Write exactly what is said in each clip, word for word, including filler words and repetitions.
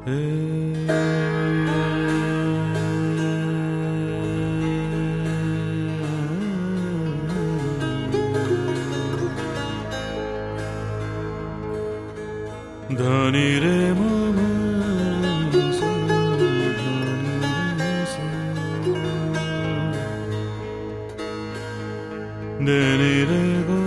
धनी रे मम धनी रे गो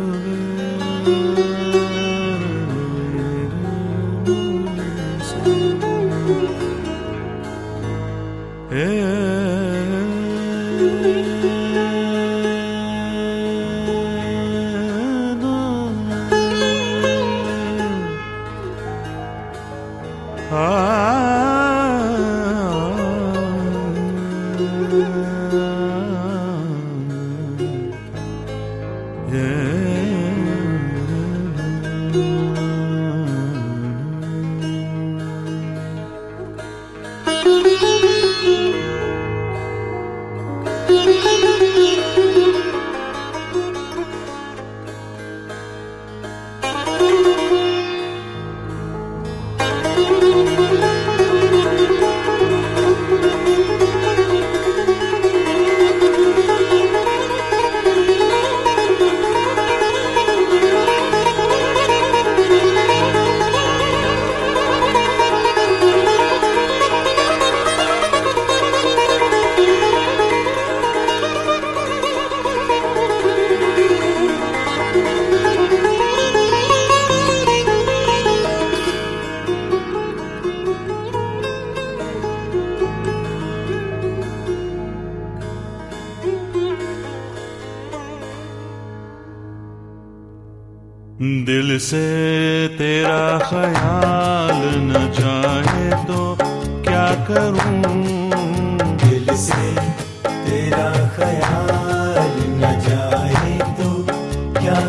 दिल से तेरा ख्याल न जाए तो क्या करूं, दिल से तेरा ख्याल न जाए तो क्या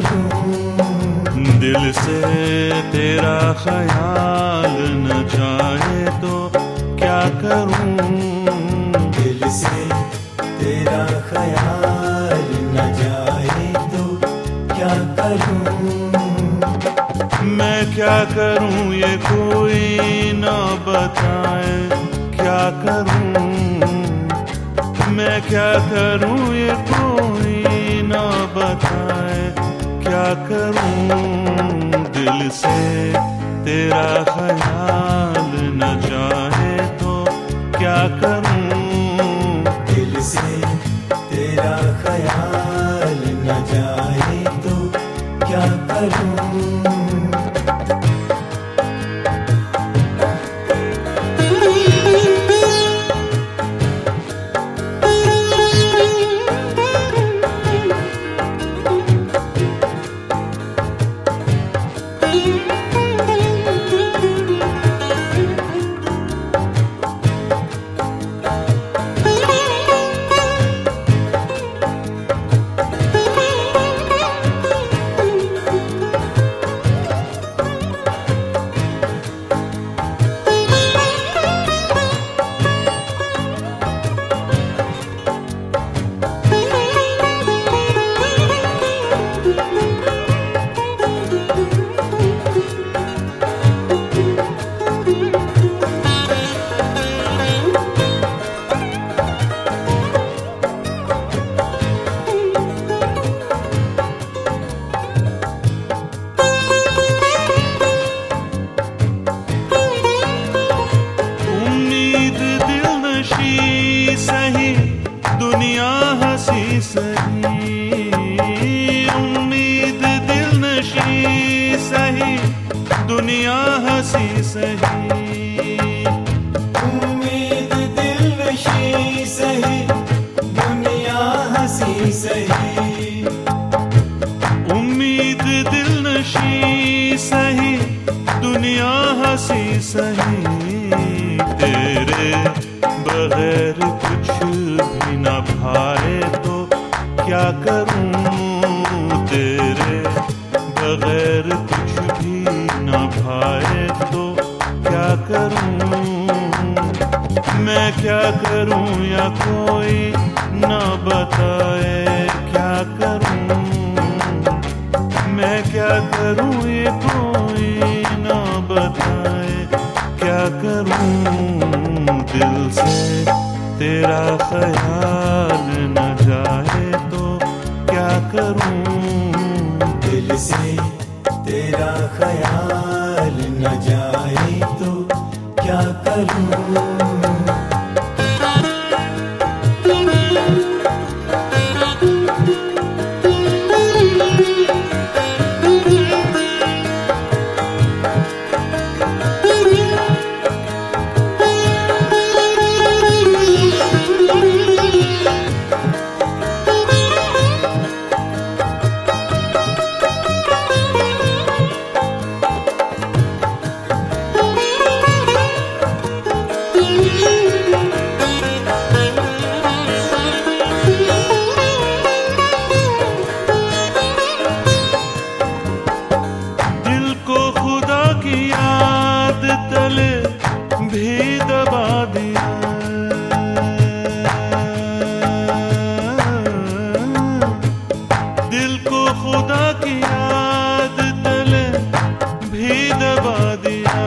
करूं, दिल से तेरा ख्याल न जाए तो क्या करूं, दिल से तेरा ख्याल न जाए तो क्या करूं, मैं क्या करूं ये कोई ना बताए, क्या करूं, मैं क्या करूं ये कोई ना बताए, क्या करूं, दिल से तेरा ख्याल न जाए तो क्या करूं, दिल से तेरा ख्याल न जाए तो क्या करूं। सही दुनिया हंसी सही, उम्मीद दिल नशी सही दुनिया हंसी सही, उम्मीद दिल नशी सही दुनिया हंसी सही, उम्मीद दिल नशी सही दुनिया हंसी सही, तेरे बगैर कुछ भी न भाए तो क्या करूं, तेरे बगैर कुछ भी न भाए तो क्या करूं, मैं क्या करूं या कोई न बताए, क्या करूं, मैं क्या करूं ये कोई न बताए, क्या करूं दिल से तेरा ख्याल न जाए तो क्या करूं दिल से तेरा ख्याल न जाए तो क्या करूं भी दबा दिया दिल को खुदा की याद तले भी दबा दिया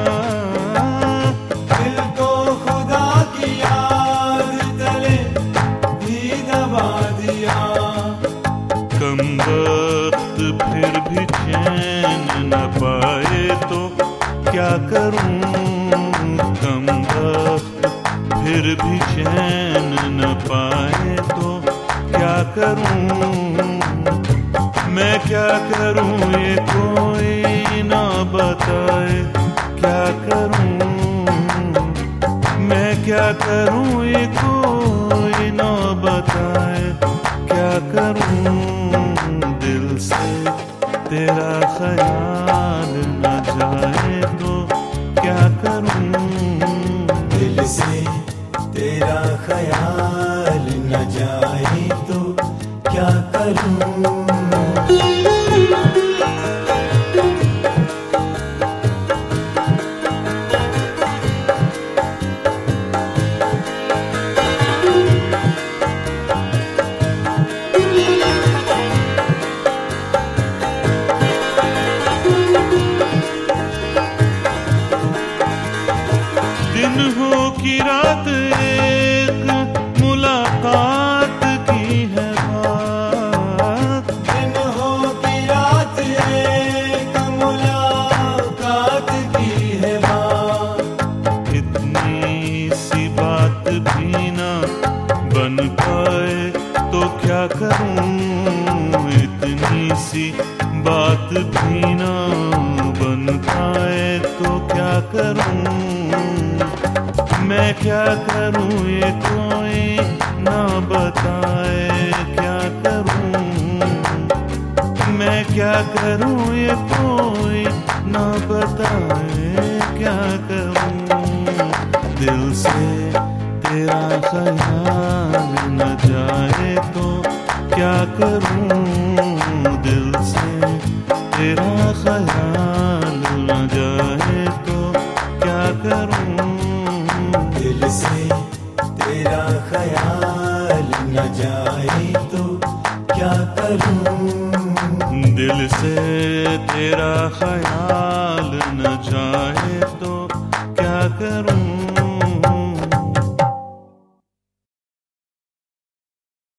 दिल को खुदा की याद तले भी दबा दिया कम वक्त फिर भी चैन न पाए तो क्या करूं कम वक्त फिर भी चैन न पाए तो क्या करूं मैं क्या करूं ये कोई ना बताए क्या करूं मैं क्या करूं ये कोई ना बताए क्या करूं दिल से तेरा ख्याल न जाए तो क्या करूं दिल से तेरा ख्याल न जाए तो क्या करूं दिन हो कि रात एक मुलाकात की है बात दिन हो कि रात एक मुलाकात की है बात इतनी सी बात भी ना बन पाए तो क्या करूं इतनी सी बात भी ना बन पाए तो क्या करूं मैं क्या करूं ये कोई ना बताए क्या करूं मैं क्या करूं ये कोई ना बताए क्या करूं दिल से तेरा ख्याल न जाए तो क्या करूं दिल से तेरा ख्याल न जाए तो क्या करूं दिल से तेरा ख्याल न जाए तो क्या करूं दिल से तेरा ख्याल न जाए तो क्या करूं